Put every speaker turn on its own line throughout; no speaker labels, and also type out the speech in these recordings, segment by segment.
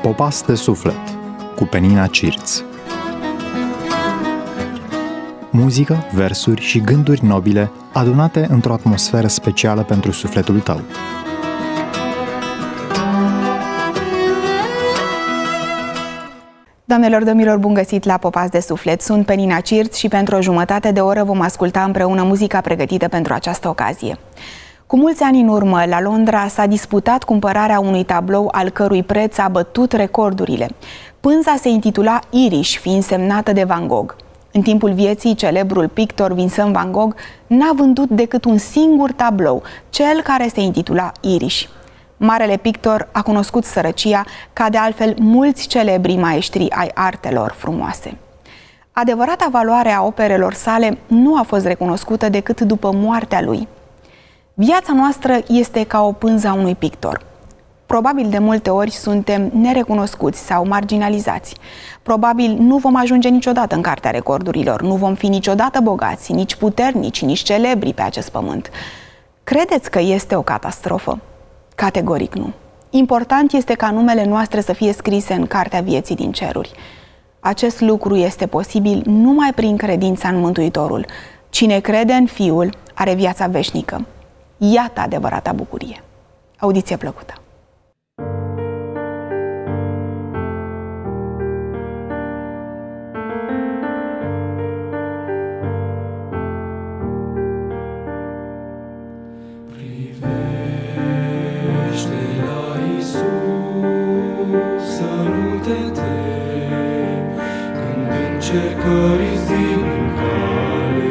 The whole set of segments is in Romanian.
Popas de suflet cu Penina Cirț. Muzică, versuri și gânduri nobile adunate într-o atmosferă specială pentru sufletul tău.
Doamnelor, domnilor, bun găsit la Popas de suflet! Sunt Penina Cirț și pentru o jumătate de oră vom asculta împreună muzica pregătită pentru această ocazie. Cu mulți ani în urmă, la Londra, s-a disputat cumpărarea unui tablou al cărui preț a bătut recordurile. Pânza se intitula Irish, fiind semnată de Van Gogh. În timpul vieții, celebrul pictor Vincent Van Gogh n-a vândut decât un singur tablou, cel care se intitula Irish. Marele pictor a cunoscut sărăcia, ca de altfel mulți celebri maestri ai artelor frumoase. Adevărata valoare a operelor sale nu a fost recunoscută decât după moartea lui. Viața noastră este ca o pânză a unui pictor. Probabil de multe ori suntem nerecunoscuți sau marginalizați. Probabil nu vom ajunge niciodată în cartea recordurilor, nu vom fi niciodată bogați, nici puternici, nici celebri pe acest pământ. Credeți că este o catastrofă? Categoric nu. Important este ca numele noastre să fie scrise în cartea vieții din ceruri. Acest lucru este posibil numai prin credința în Mântuitorul. Cine crede în Fiul are viața veșnică. Iată adevărata bucurie. Audiție plăcută!
Încercări zi în cale,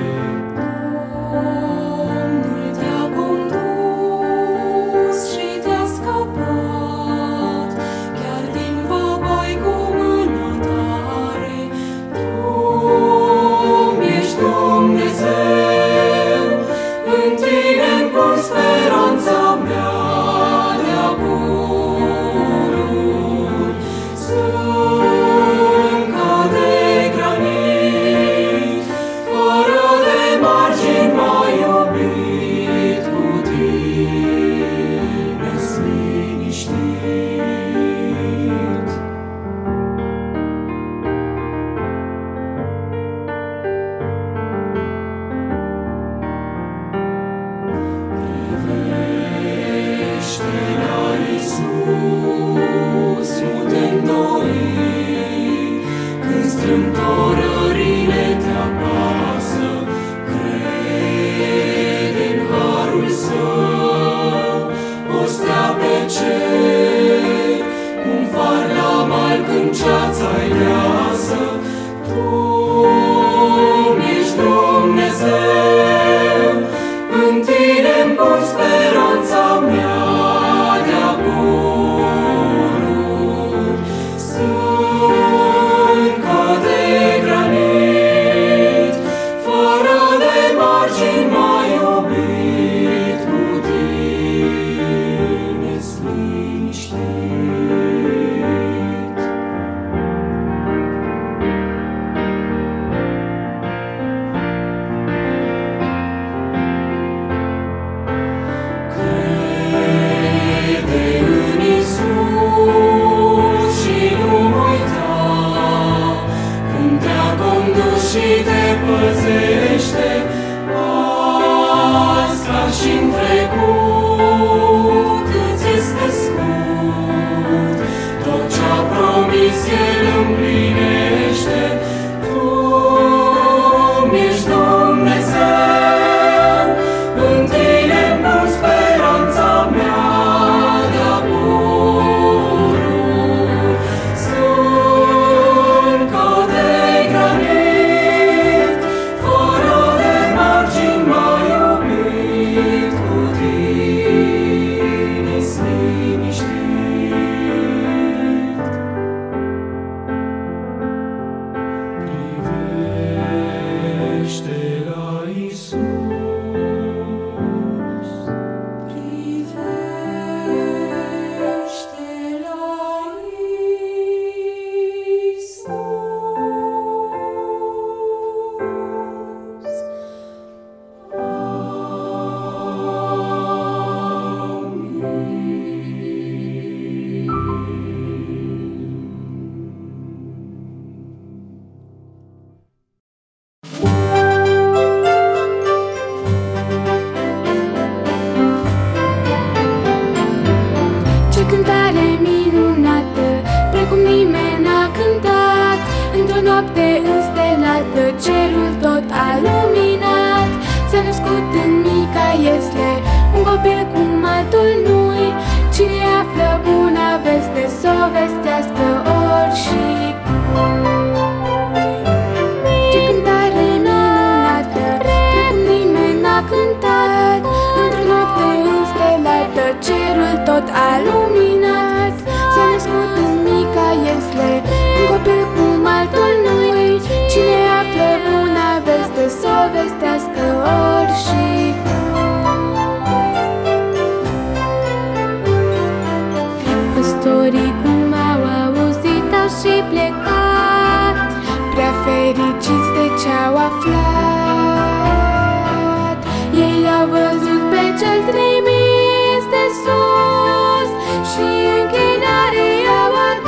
Domnul te-a condus și te-a scăpat.
într-o noapte înstelată, cerul tot a luminat. S-a născut în mica Iesle un copil cum altul nu-i. Cine află buna veste s-o vestească ori și cui. Ce cântare minunată, precum nimeni n-a cântat. Într-o noapte înstelată, cerul tot a luminat. S-a născut în mica Iesle un copil cum altul nu-i. Cine află buna veste s-o vestească ori și păstorii cum au auzit au și plecat, prea fericiți de ce-au aflat. Ei au văzut pe cel trimis de sus și închinare i-au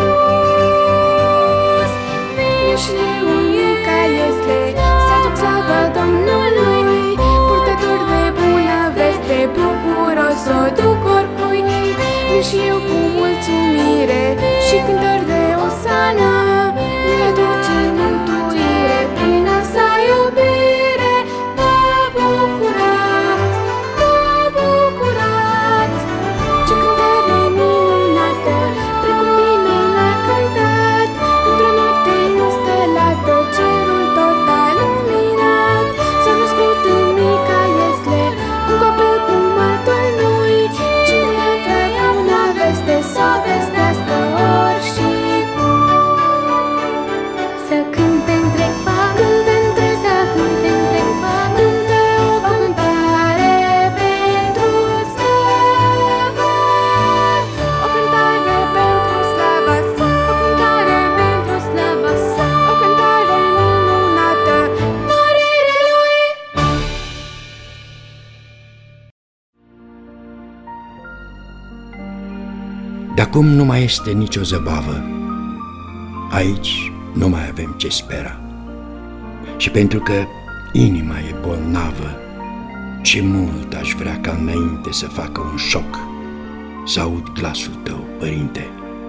adus. Mișle un mica Iesle, să aduc slavă Domnului, purtător de bună veste, bucuros o duc oricui. Și eu cu mulțumire și cântări de osană îl aduce mântuire prin a sa iubire. Vă bucurați, vă bucurați, ce cântare minunată, precum nimeni n-a cântat. Într-o noapte înstelată, cerul tot a luminat. S-a născut în mica Iesle un copil cum altul nu-i. Cine află buna veste s-o vestească ori și cui. Să cânte întreg pământul, să cânte întreg pământul, o cântare pentru slavă, o cântare pentru slava sa, o cântare pentru slava sa, o cântare minunată măririi lui.
De acum nu mai este nicio zăbavă, aici nu mai avem ce spera. Și pentru că inima e bolnavă, ce mult aș vrea ca înainte să facă un șoc, să aud glasul tău, Părinte.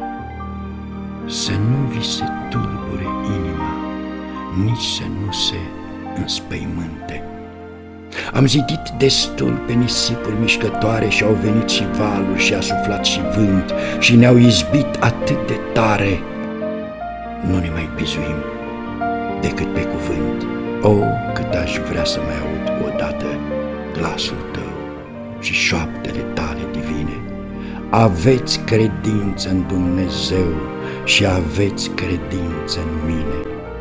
Să nu vi se tulbure inima, nici să nu se înspăimânte. Am zidit destul pe nisipuri mișcătoare și au venit și valuri și a suflat și vânt și ne-au izbit atât de tare. Nu ne mai bizuim decât pe cuvânt. O, cât aș vrea să mai aud odată glasul tău și șoaptele tale divine. Aveți credință în Dumnezeu și aveți credință în mine.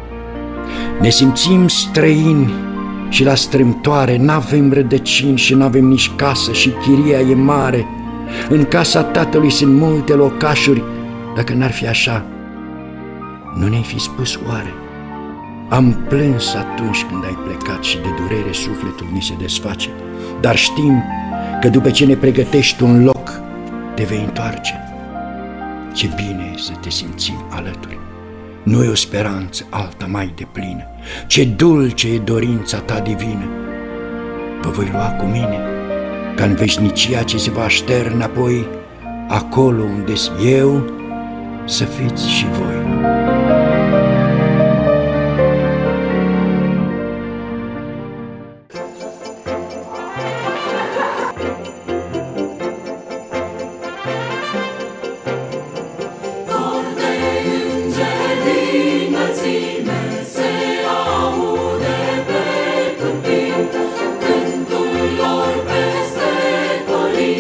Ne simțim străini și la strâmtoare, n-avem rădăcini și n-avem nici casă și chiria e mare. În casa tatălui sunt multe locașuri, dacă n-ar fi așa, nu ne-ai fi spus oare? Am plâns atunci când ai plecat și de durere sufletul ni se desface, dar știm că după ce ne pregătești un loc, te vei întoarce. Ce bine e să te simțim alături. Nu e o speranță alta mai deplină. Ce dulce e dorința ta divină. Vă voi lua cu mine, ca în veșnicia ce se va așterne apoi, acolo unde-s eu, să fiți și voi.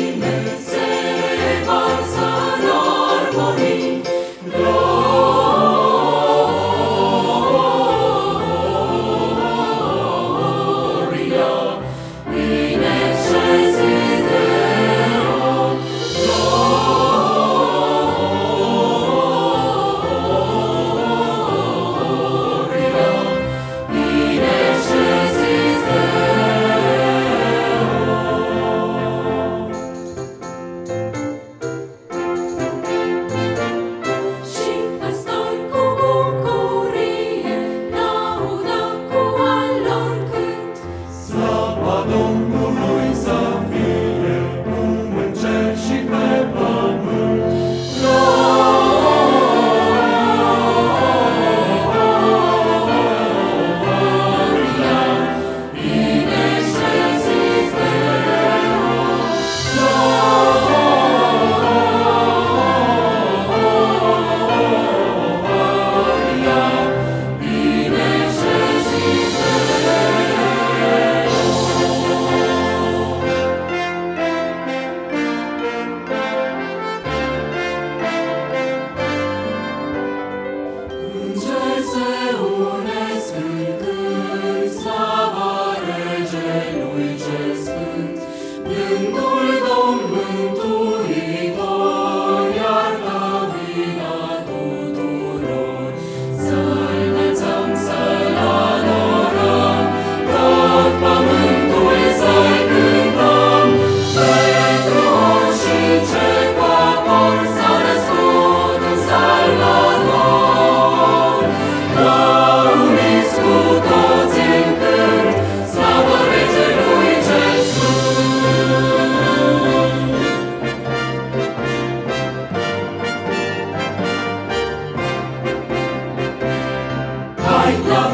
Gloria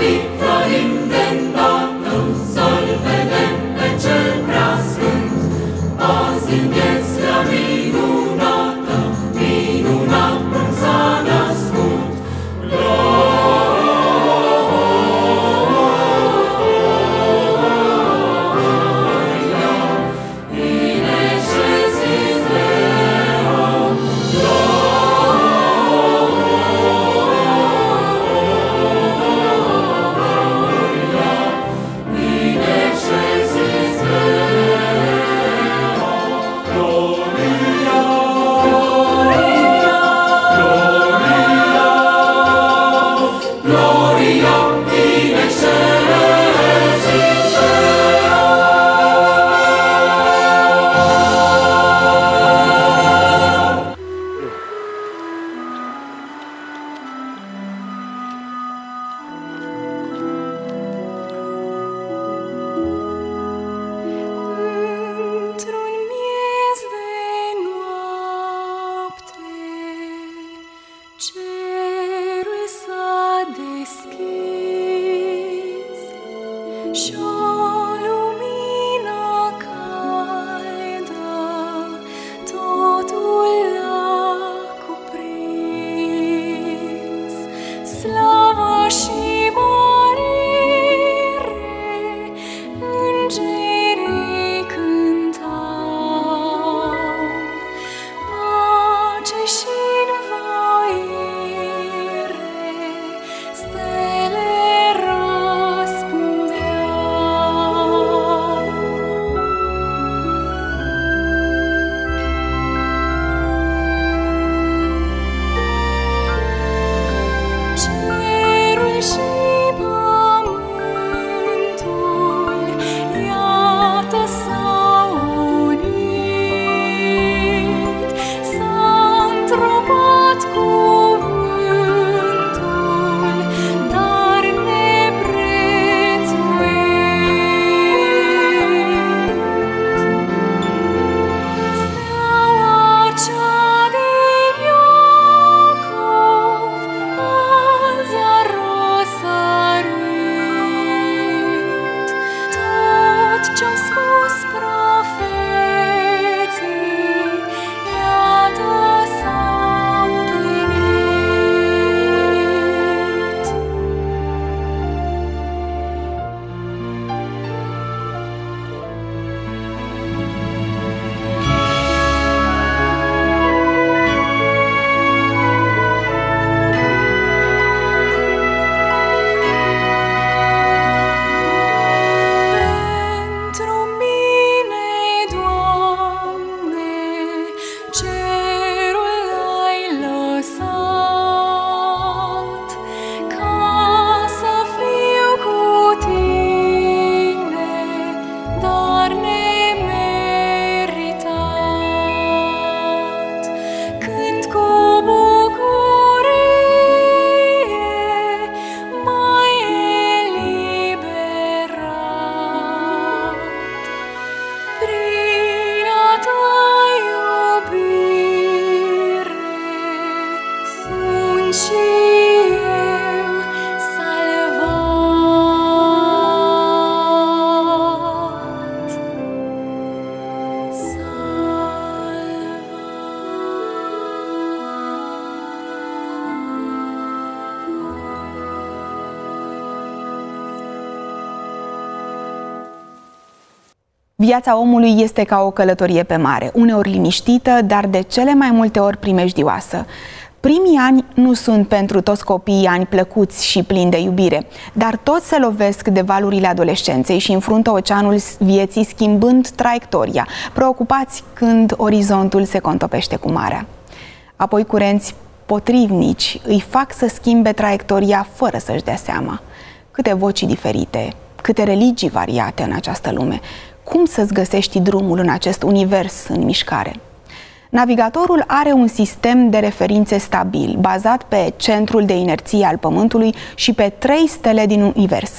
Viața omului este ca o călătorie pe mare, uneori liniștită, dar de cele mai multe ori primejdioasă. Primii ani nu sunt pentru toți copiii ani plăcuți și plini de iubire, dar toți se lovesc de valurile adolescenței și înfruntă oceanul vieții schimbând traiectoria, preocupați când orizontul se contopește cu marea. Apoi curenți potrivnici îi fac să schimbe traiectoria fără să-și dea seama. Câte voci diferite, câte religii variate în această lume. Cum să-ți găsești drumul în acest univers în mișcare? Navigatorul are un sistem de referințe stabil, bazat pe centrul de inerție al Pământului și pe 3 stele din univers.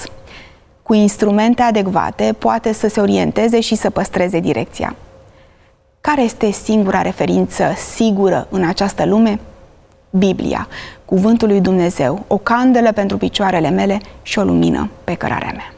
Cu instrumente adecvate poate să se orienteze și să păstreze direcția. Care este singura referință sigură în această lume? Biblia, cuvântul lui Dumnezeu, o candelă pentru picioarele mele și o lumină pe cărarea mea.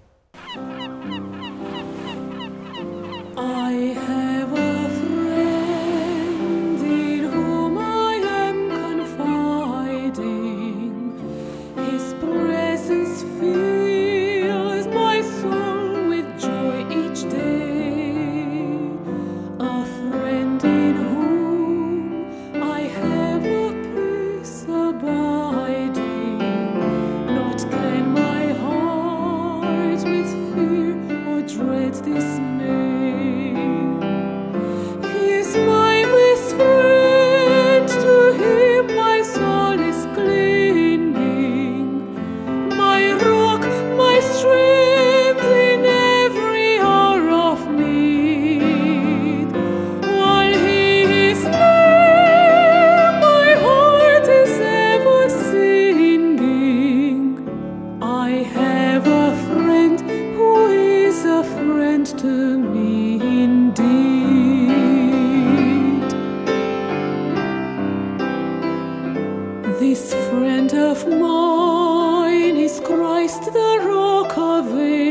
This friend of mine is Christ, the rock of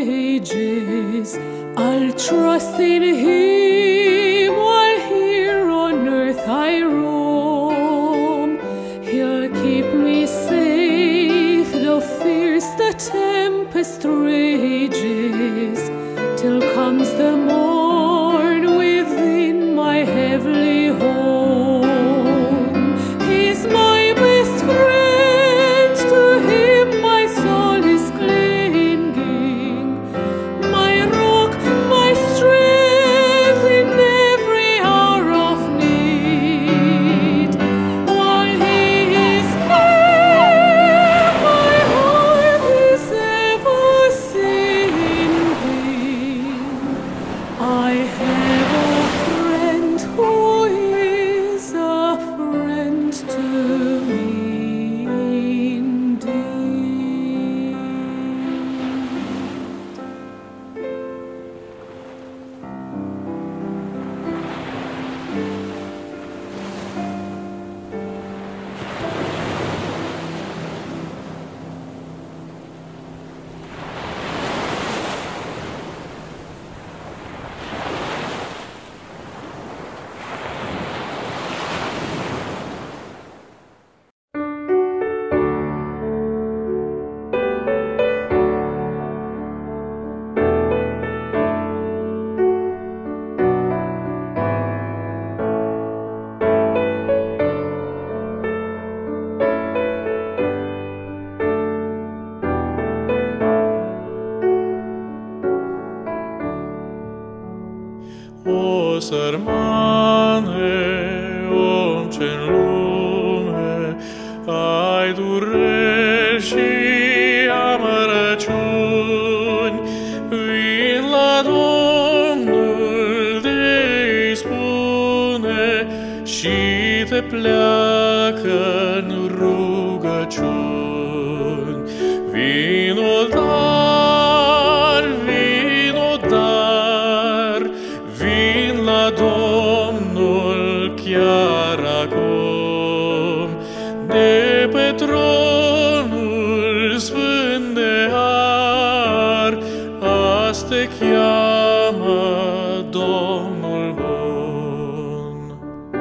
ages. I'll trust in him while here on earth I roam. He'll keep me safe, though fierce the tempest rages, till comes the morn within my heavenly home. He's my best friend, to him my soul is clinging, my rock, my strength in every hour of need. While he is near, my heart is ever singing. I have a friend who is a friend to me indeed.
O sărmane, om ce-n lume ai dureri și amărăciuni, vin la Domnul de-i spune și te pleacă-n rugăciuni. Vino dar, vino dar, vin la Domnul chiar acum, de pe tronul sfânt de har, azi te cheamă Domnul bun.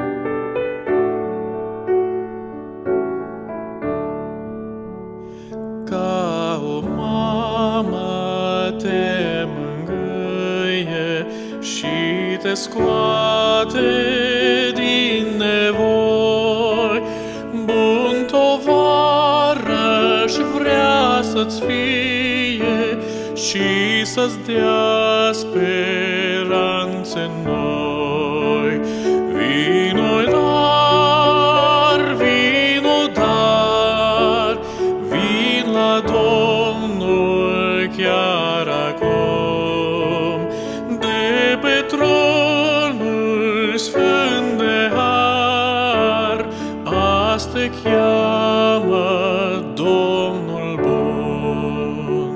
Ca o mamă te mângâie și te scoate din nevoi, bun tovarăș vrea să-ți fie și să-ți dea speranțe noi. Vino dar, vino dar, vin la Domnul chiar acum, de pe tronul sfânt de har, azi te cheamă Domnul bun.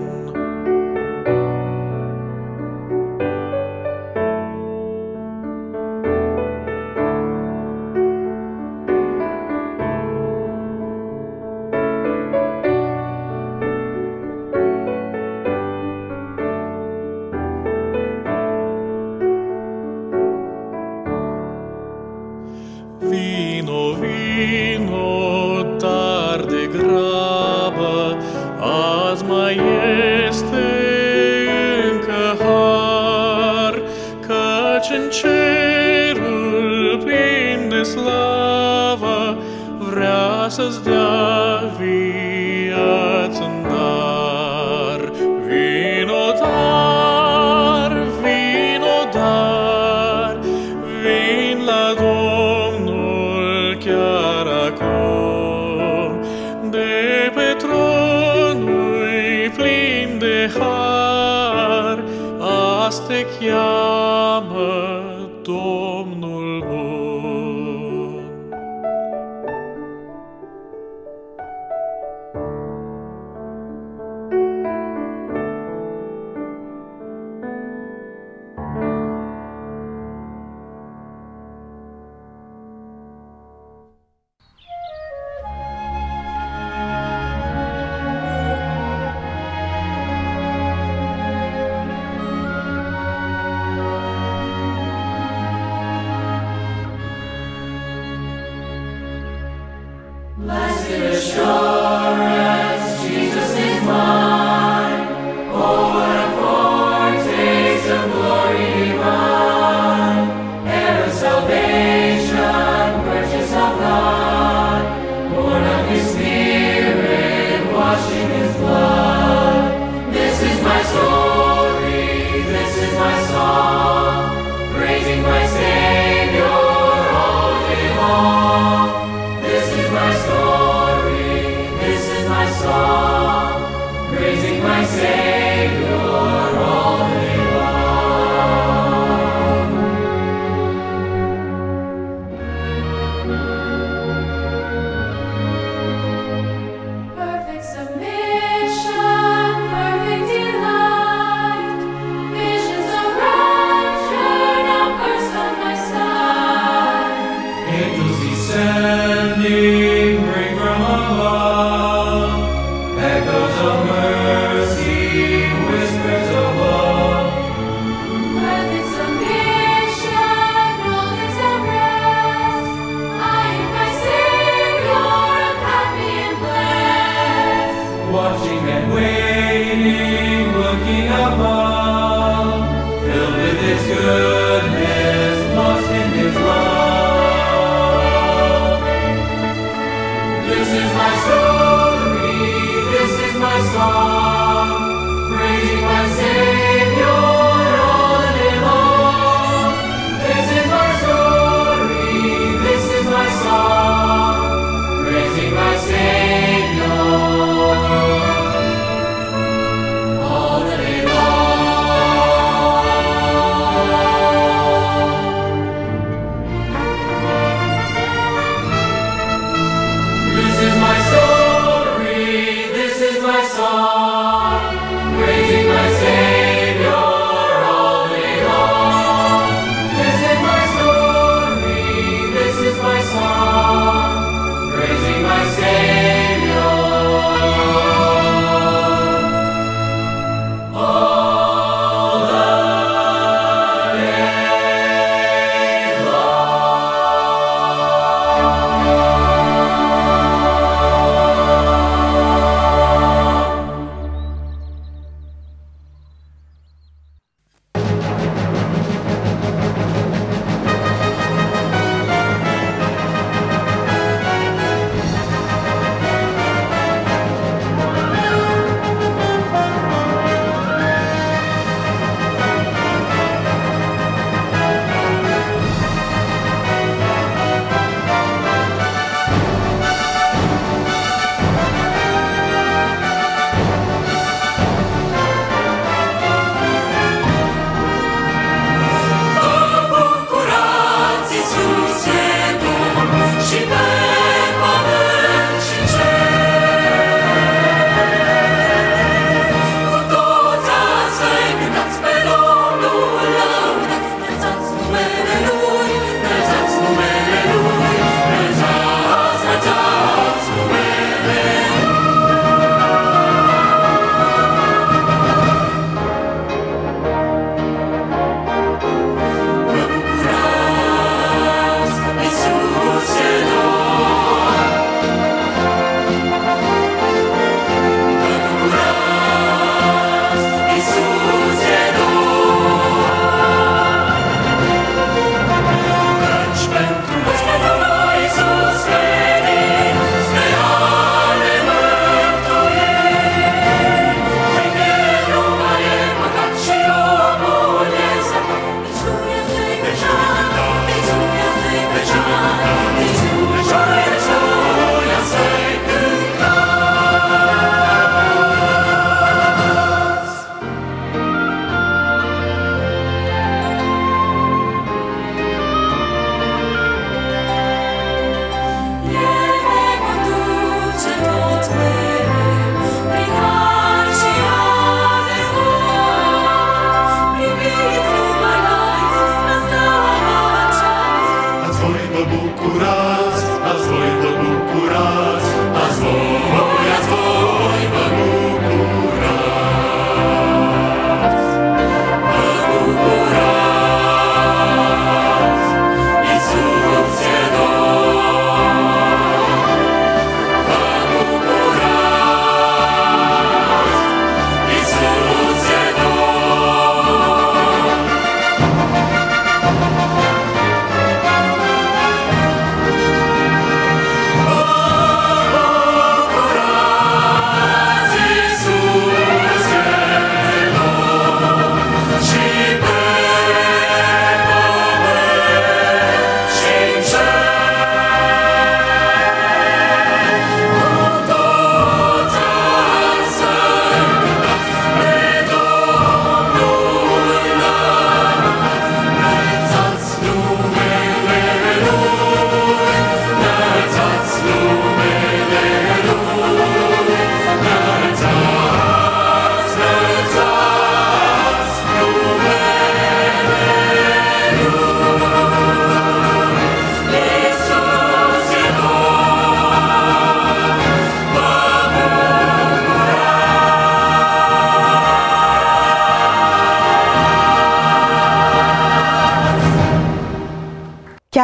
vino, dar de grabă, azi mai este încă har, căci în cerul plin de slavă vrea să-ți dea viață în dar. Vino dar, vino dar, vin la Domnul chiar acum, de pe tronul plin de har, azi te cheamă Domnul bun.
This is my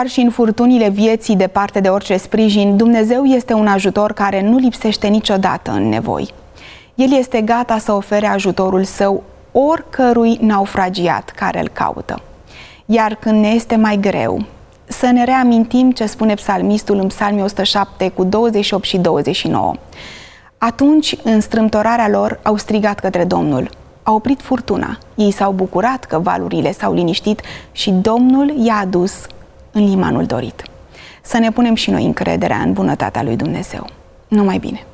Chiar și în furtunile vieții, departe de orice sprijin, Dumnezeu este un ajutor care nu lipsește niciodată în nevoi. El este gata să ofere ajutorul său oricărui naufragiat care îl caută. Iar când ne este mai greu, să ne reamintim ce spune psalmistul în Psalmii 107 cu 28 și 29. Atunci, în strâmtorarea lor, au strigat către Domnul. A oprit furtuna. Ei s-au bucurat că valurile s-au liniștit și Domnul i-a adus în limanul dorit. Să ne punem și noi încrederea în bunătatea lui Dumnezeu. Numai bine!